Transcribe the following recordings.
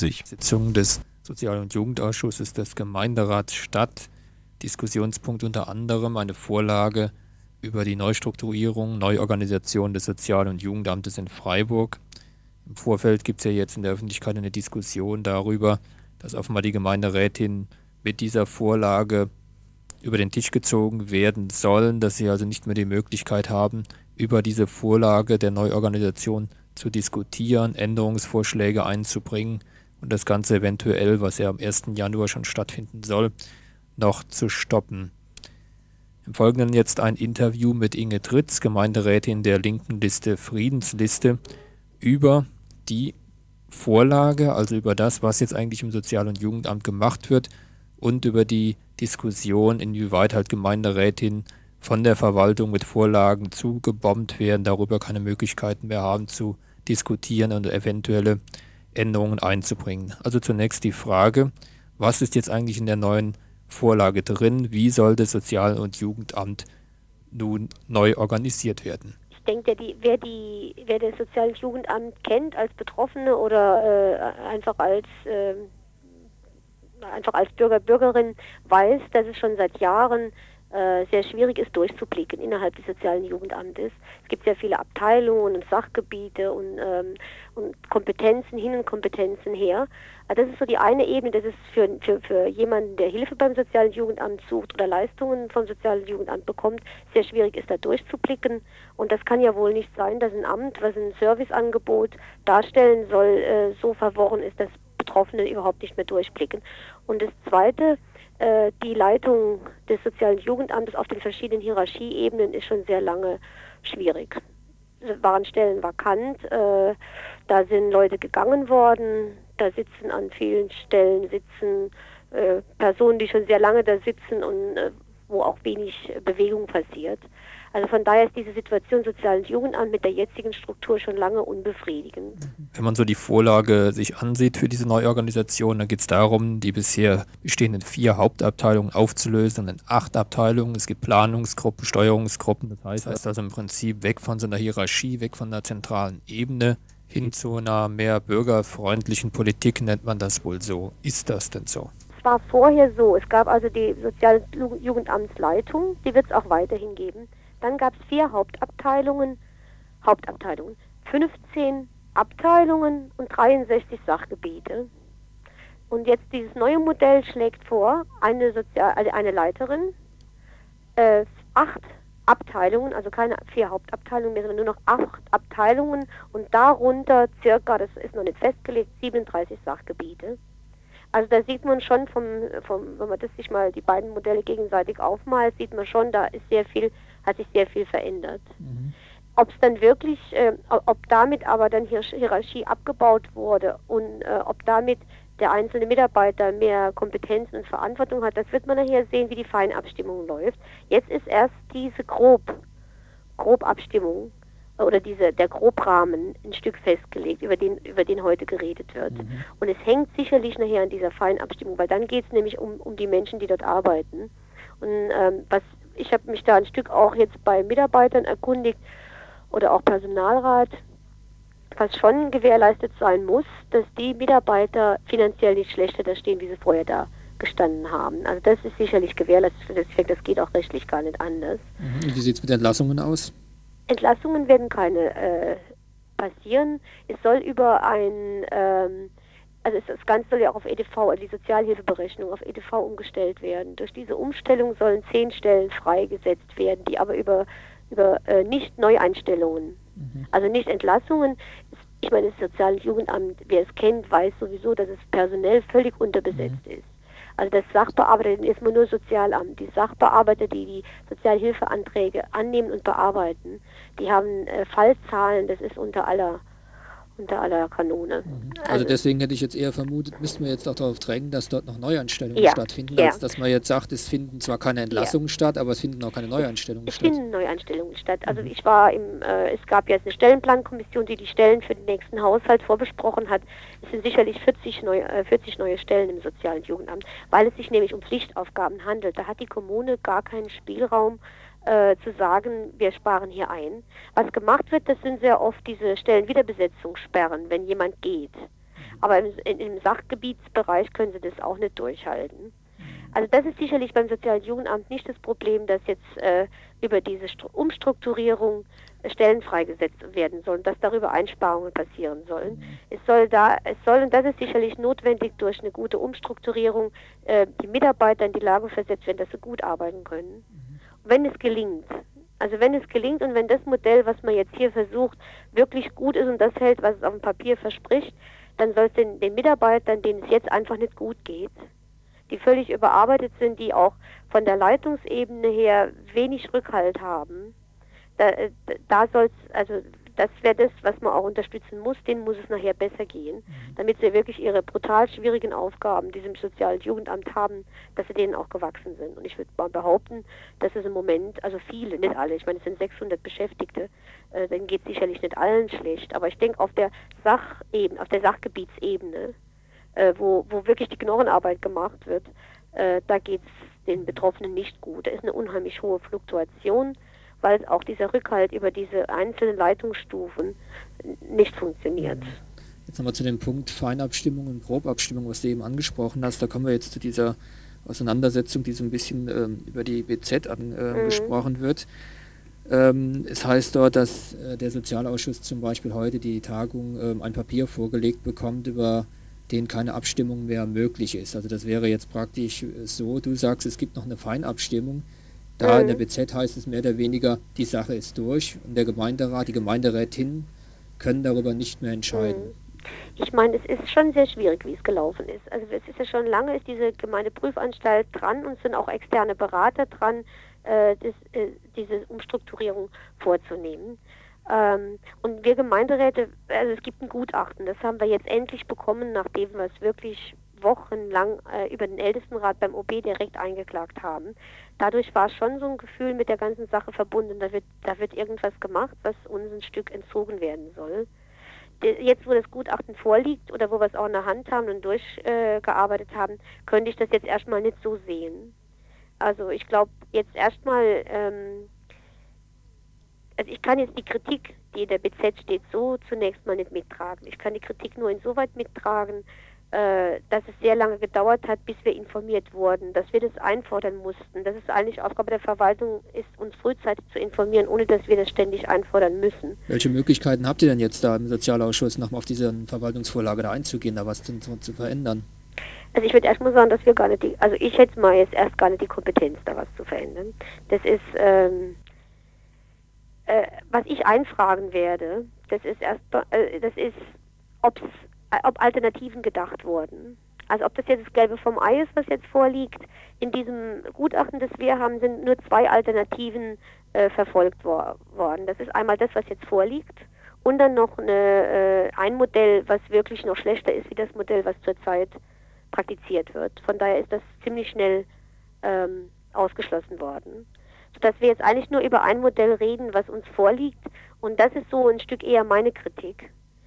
Sitzung des Sozial- und Jugendausschusses des Gemeinderats statt. Diskussionspunkt unter anderem eine Vorlage über die Neustrukturierung, Neuorganisation des Sozial- und Jugendamtes in Freiburg. Im Vorfeld gibt es ja jetzt in der Öffentlichkeit eine Diskussion darüber, dass offenbar die Gemeinderätin mit dieser Vorlage über den Tisch gezogen werden sollen, dass sie also nicht mehr die Möglichkeit haben, über diese Vorlage der Neuorganisation zu diskutieren, Änderungsvorschläge einzubringen und das Ganze eventuell, was ja am 1. Januar schon stattfinden soll, noch zu stoppen. Im Folgenden jetzt ein Interview mit Inge Tritz, Gemeinderätin der linken Liste Friedensliste, über die Vorlage, also über das, was jetzt eigentlich im Sozial- und Jugendamt gemacht wird und über die Diskussion, inwieweit halt Gemeinderätinnen von der Verwaltung mit Vorlagen zugebombt werden, darüber keine Möglichkeiten mehr haben zu diskutieren und eventuelle Änderungen einzubringen. Also zunächst die Frage, was ist jetzt eigentlich in der neuen Vorlage drin? Wie soll das Sozial- und Jugendamt nun neu organisiert werden? Ich denke, wer das Sozial- und Jugendamt kennt als Betroffene oder einfach als Bürger, Bürgerin, weiß, dass es schon seit Jahren sehr schwierig ist, durchzublicken innerhalb des sozialen Jugendamtes. Es gibt sehr viele Abteilungen und Sachgebiete und Kompetenzen hin und Kompetenzen her. Also das ist so die eine Ebene, das ist für jemanden, der Hilfe beim sozialen Jugendamt sucht oder Leistungen vom sozialen Jugendamt bekommt, sehr schwierig ist, da durchzublicken. Und das kann ja wohl nicht sein, dass ein Amt, was ein Serviceangebot darstellen soll, so verworren ist, dass Betroffene überhaupt nicht mehr durchblicken. Und das Zweite, die Leitung des sozialen Jugendamtes auf den verschiedenen Hierarchieebenen ist schon sehr lange schwierig. Es waren Stellen vakant, da sind Leute gegangen worden, da sitzen an vielen Stellen Personen, die schon sehr lange da sitzen und wo auch wenig Bewegung passiert. Also von daher ist diese Situation Sozial- und Jugendamt mit der jetzigen Struktur schon lange unbefriedigend. Wenn man so die Vorlage sich ansieht für diese Neuorganisation, dann geht es darum, die bisher bestehenden 4 Hauptabteilungen aufzulösen in 8 Abteilungen. Es gibt Planungsgruppen, Steuerungsgruppen. Das heißt also im Prinzip weg von so einer Hierarchie, weg von einer zentralen Ebene hin zu einer mehr bürgerfreundlichen Politik, nennt man das wohl so. Ist das denn so? Es war vorher so, es gab also die Sozial- und Jugendamtsleitung, die wird es auch weiterhin geben. Dann gab es 4 Hauptabteilungen, 15 Abteilungen und 63 Sachgebiete. Und jetzt dieses neue Modell schlägt vor, eine Leiterin, 8 Abteilungen, also keine 4 Hauptabteilungen mehr, sondern nur noch 8 Abteilungen und darunter circa, das ist noch nicht festgelegt, 37 Sachgebiete. Also da sieht man schon wenn man das sich mal die beiden Modelle gegenseitig aufmalt, sieht man schon, hat sich sehr viel verändert. Ob es dann wirklich, ob damit aber dann Hierarchie abgebaut wurde und ob damit der einzelne Mitarbeiter mehr Kompetenzen und Verantwortung hat, das wird man nachher sehen, wie die Feinabstimmung läuft. Jetzt ist erst diese Grobabstimmung oder der Grobrahmen ein Stück festgelegt, über den heute geredet wird. Und es hängt sicherlich nachher an dieser Feinabstimmung, weil dann geht es nämlich um die Menschen, die dort arbeiten. Und ich habe mich da ein Stück auch jetzt bei Mitarbeitern erkundigt oder auch Personalrat, was schon gewährleistet sein muss, dass die Mitarbeiter finanziell nicht schlechter da stehen, wie sie vorher da gestanden haben. Also das ist sicherlich gewährleistet. Das geht auch rechtlich gar nicht anders. Und wie sieht es mit Entlassungen aus? Entlassungen werden keine passieren. Es soll über das Ganze soll ja auch auf EDV, also die Sozialhilfeberechnung auf EDV umgestellt werden. Durch diese Umstellung sollen 10 Stellen freigesetzt werden, die aber über nicht Neueinstellungen, also nicht Entlassungen. Ich meine, das Sozial- und Jugendamt, wer es kennt, weiß sowieso, dass es personell völlig unterbesetzt ist. Also das Sachbearbeiter ist immer nur Sozialamt. Die Sachbearbeiter, die Sozialhilfeanträge annehmen und bearbeiten, die haben Fallzahlen, das ist unter aller Kanone. Also deswegen hätte ich jetzt eher vermutet, müssten wir jetzt auch darauf drängen, dass dort noch Neueinstellungen stattfinden, als dass man jetzt sagt, es finden zwar keine Entlassungen statt, aber es finden auch keine Neueinstellungen statt. Es finden Neueinstellungen statt. Also es gab jetzt eine Stellenplankommission, die Stellen für den nächsten Haushalt vorbesprochen hat. Es sind sicherlich 40 neue Stellen im Sozialen Jugendamt, weil es sich nämlich um Pflichtaufgaben handelt. Da hat die Kommune gar keinen Spielraum, zu sagen, wir sparen hier ein. Was gemacht wird, das sind sehr oft diese Stellenwiederbesetzungssperren, wenn jemand geht. aber im Sachgebietsbereich können sie das auch nicht durchhalten. Also das ist sicherlich beim Sozialen Jugendamt nicht das Problem, dass jetzt über diese Umstrukturierung Stellen freigesetzt werden sollen, dass darüber Einsparungen passieren sollen. Es soll, und das ist sicherlich notwendig, durch eine gute Umstrukturierung die Mitarbeiter in die Lage versetzt werden, dass sie gut arbeiten können. Wenn es gelingt, und wenn das Modell, was man jetzt hier versucht, wirklich gut ist und das hält, was es auf dem Papier verspricht, dann soll es den Mitarbeitern, denen es jetzt einfach nicht gut geht, die völlig überarbeitet sind, die auch von der Leitungsebene her wenig Rückhalt haben, da soll es, also das wäre das, was man auch unterstützen muss, denen muss es nachher besser gehen, damit sie wirklich ihre brutal schwierigen Aufgaben, die sie im Sozialen Jugendamt haben, dass sie denen auch gewachsen sind. Und ich würde mal behaupten, dass es im Moment, also viele, nicht alle, ich meine, es sind 600 Beschäftigte, denen geht es sicherlich nicht allen schlecht, aber ich denke auf der Sachebene, auf der Sachgebietsebene, wo wirklich die Knochenarbeit gemacht wird, da geht es den Betroffenen nicht gut. Da ist eine unheimlich hohe Fluktuation, weil auch dieser Rückhalt über diese einzelnen Leitungsstufen nicht funktioniert. Jetzt nochmal zu dem Punkt Feinabstimmung und Grobabstimmung, was du eben angesprochen hast. Da kommen wir jetzt zu dieser Auseinandersetzung, die so ein bisschen über die BZ angesprochen wird. Es heißt dort, dass der Sozialausschuss zum Beispiel heute die Tagung ein Papier vorgelegt bekommt, über den keine Abstimmung mehr möglich ist. Also das wäre jetzt praktisch so, du sagst, es gibt noch eine Feinabstimmung. Da in der BZ heißt es mehr oder weniger, die Sache ist durch und der Gemeinderat, die Gemeinderätin können darüber nicht mehr entscheiden. Ich meine, es ist schon sehr schwierig, wie es gelaufen ist. Also es ist ja schon lange, ist diese Gemeindeprüfanstalt dran und sind auch externe Berater dran, diese Umstrukturierung vorzunehmen. Und wir Gemeinderäte, also es gibt ein Gutachten, das haben wir jetzt endlich bekommen, nachdem wir es wirklich wochenlang über den Ältestenrat beim OB direkt eingeklagt haben. Dadurch war schon so ein Gefühl mit der ganzen Sache verbunden, da wird irgendwas gemacht, was uns ein Stück entzogen werden soll. Jetzt, wo das Gutachten vorliegt oder wo wir es auch in der Hand haben und durchgearbeitet haben, könnte ich das jetzt erstmal nicht so sehen. Also ich glaube jetzt erstmal, also ich kann jetzt die Kritik, die in der BZ steht, so zunächst mal nicht mittragen. Ich kann die Kritik nur insoweit mittragen, dass es sehr lange gedauert hat, bis wir informiert wurden, dass wir das einfordern mussten. Das ist eigentlich Aufgabe der Verwaltung, ist uns frühzeitig zu informieren, ohne dass wir das ständig einfordern müssen. Welche Möglichkeiten habt ihr denn jetzt da im Sozialausschuss, nochmal auf diese Verwaltungsvorlage da einzugehen, da was zu verändern? Also ich würde erstmal sagen, dass wir gar nicht also ich hätte mal jetzt erst gar nicht die Kompetenz, da was zu verändern. Das ist, was ich einfragen werde, das ist, ob Alternativen gedacht wurden. Also ob das jetzt das Gelbe vom Ei ist, was jetzt vorliegt. In diesem Gutachten, das wir haben, sind nur 2 Alternativen verfolgt worden. Das ist einmal das, was jetzt vorliegt, und dann noch ein Modell, was wirklich noch schlechter ist, wie das Modell, was zurzeit praktiziert wird. Von daher ist das ziemlich schnell ausgeschlossen worden. Sodass wir jetzt eigentlich nur über ein Modell reden, was uns vorliegt. Und das ist so ein Stück eher meine Kritik.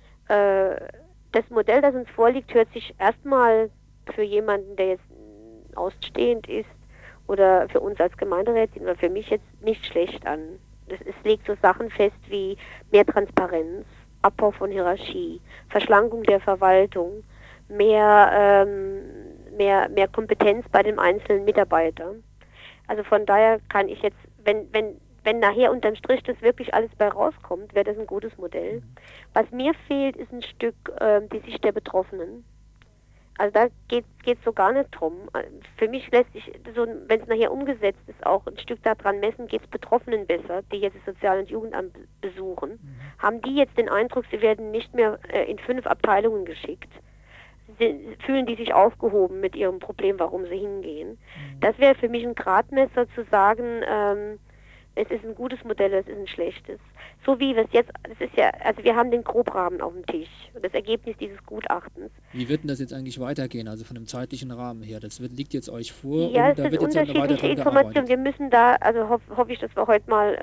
Das Modell, das uns vorliegt, hört sich erstmal für jemanden, der jetzt ausstehend ist, oder für uns als Gemeinderätin oder für mich jetzt nicht schlecht an. Es legt so Sachen fest wie mehr Transparenz, Abbau von Hierarchie, Verschlankung der Verwaltung, mehr Kompetenz bei dem einzelnen Mitarbeiter. Also von daher kann ich jetzt, wenn nachher unterm Strich das wirklich alles bei rauskommt, wäre das ein gutes Modell. Was mir fehlt, ist ein Stück die Sicht der Betroffenen. Also da geht es so gar nicht drum. Für mich lässt sich, so, wenn es nachher umgesetzt ist, auch ein Stück daran messen, geht es Betroffenen besser, die jetzt das Sozial- und Jugendamt besuchen. Haben die jetzt den Eindruck, sie werden nicht mehr in 5 Abteilungen geschickt? Fühlen die sich aufgehoben mit ihrem Problem, warum sie hingehen? Das wäre für mich ein Gradmesser zu sagen, es ist ein gutes Modell, es ist ein schlechtes. So wie wir es jetzt, das ist ja, also wir haben den Grobrahmen auf dem Tisch, das Ergebnis dieses Gutachtens. Wie wird denn das jetzt eigentlich weitergehen, also von dem zeitlichen Rahmen her? Das liegt jetzt euch vor, ja, und da wird jetzt unterschiedliche Informationen. Wir müssen da, also hoffe ich, dass wir heute mal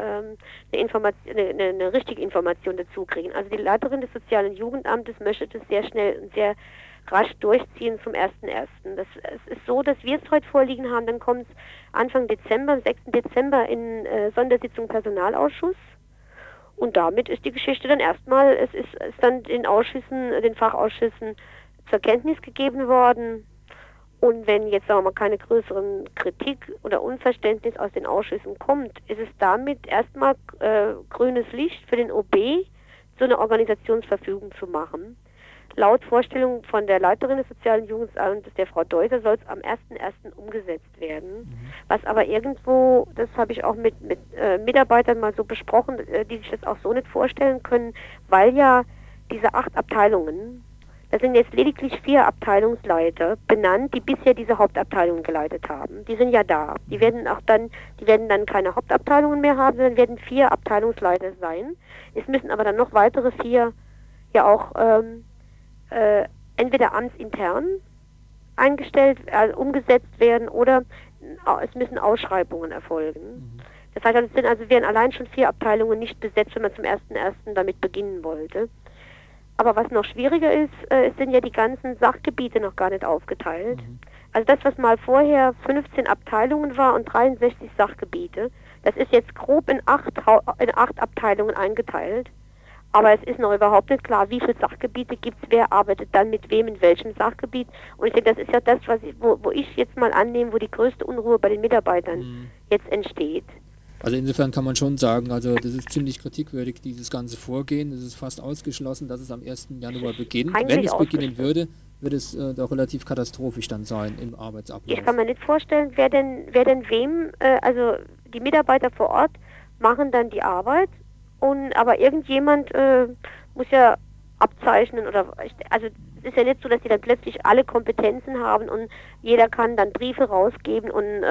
eine richtige Information dazu kriegen. Also die Leiterin des Sozialen Jugendamtes möchte das sehr schnell und sehr rasch durchziehen zum 1.1. Es ist so, dass wir es heute vorliegen haben, dann kommt es Anfang Dezember, am 6. Dezember in Sondersitzung Personalausschuss, und damit ist die Geschichte dann erstmal, es ist dann den Fachausschüssen zur Kenntnis gegeben worden. Und wenn jetzt, sagen wir mal, keine größeren Kritik oder Unverständnis aus den Ausschüssen kommt, ist es damit erstmal grünes Licht für den OB, so eine Organisationsverfügung zu machen. Laut Vorstellung von der Leiterin des Sozialen Jugendamtes, der Frau Deuser, soll es am 1.1. umgesetzt werden. Was aber irgendwo, das habe ich auch mit Mitarbeitern mal so besprochen, die sich das auch so nicht vorstellen können, weil ja diese 8 Abteilungen, da sind jetzt lediglich 4 Abteilungsleiter benannt, die bisher diese Hauptabteilungen geleitet haben. Die sind ja da. Die werden dann keine Hauptabteilungen mehr haben, sondern werden 4 Abteilungsleiter sein. Es müssen aber dann noch weitere 4 ja auch entweder amtsintern eingestellt, umgesetzt werden oder es müssen Ausschreibungen erfolgen. Das heißt, es wären allein schon 4 Abteilungen nicht besetzt, wenn man zum 1.1. damit beginnen wollte. Aber was noch schwieriger ist, es sind ja die ganzen Sachgebiete noch gar nicht aufgeteilt. Also das, was mal vorher 15 Abteilungen war und 63 Sachgebiete, das ist jetzt grob in 8 Abteilungen eingeteilt. Aber es ist noch überhaupt nicht klar, wie viele Sachgebiete gibt es, wer arbeitet dann mit wem in welchem Sachgebiet. Und ich denke, das ist ja das, wo ich jetzt mal annehme, wo die größte Unruhe bei den Mitarbeitern jetzt entsteht. Also insofern kann man schon sagen, also das ist ziemlich kritikwürdig, dieses ganze Vorgehen. Es ist fast ausgeschlossen, dass es am 1. Januar beginnt. Wenn es beginnen würde, wird es doch relativ katastrophisch dann sein im Arbeitsablauf. Ich kann mir nicht vorstellen, wer denn wem, also die Mitarbeiter vor Ort machen dann die Arbeit, aber irgendjemand muss ja abzeichnen also es ist ja nicht so, dass die dann plötzlich alle Kompetenzen haben und jeder kann dann Briefe rausgeben und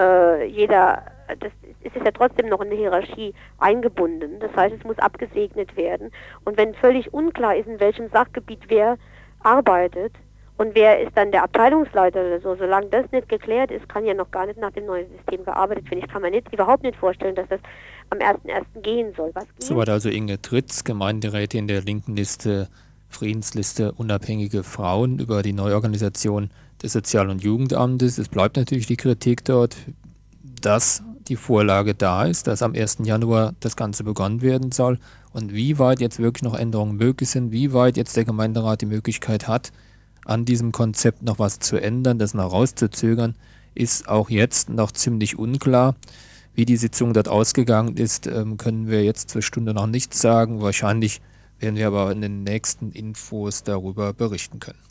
das ist ja trotzdem noch in eine Hierarchie eingebunden. Das heißt, es muss abgesegnet werden. Und wenn völlig unklar ist, in welchem Sachgebiet wer arbeitet und wer ist dann der Abteilungsleiter oder so, solange das nicht geklärt ist, kann ja noch gar nicht nach dem neuen System gearbeitet werden. Ich kann mir überhaupt nicht vorstellen, dass das am 1.1. gehen soll. Soweit also Inge Tritz, Gemeinderätin der linken Liste, Friedensliste Unabhängige Frauen über die Neuorganisation des Sozial- und Jugendamtes. Es bleibt natürlich die Kritik dort, dass die Vorlage da ist, dass am 1. Januar das Ganze begonnen werden soll und wie weit jetzt wirklich noch Änderungen möglich sind, wie weit jetzt der Gemeinderat die Möglichkeit hat, an diesem Konzept noch was zu ändern, das noch rauszuzögern, ist auch jetzt noch ziemlich unklar. Wie die Sitzung dort ausgegangen ist, können wir jetzt zur Stunde noch nicht sagen. Wahrscheinlich werden wir aber in den nächsten Infos darüber berichten können.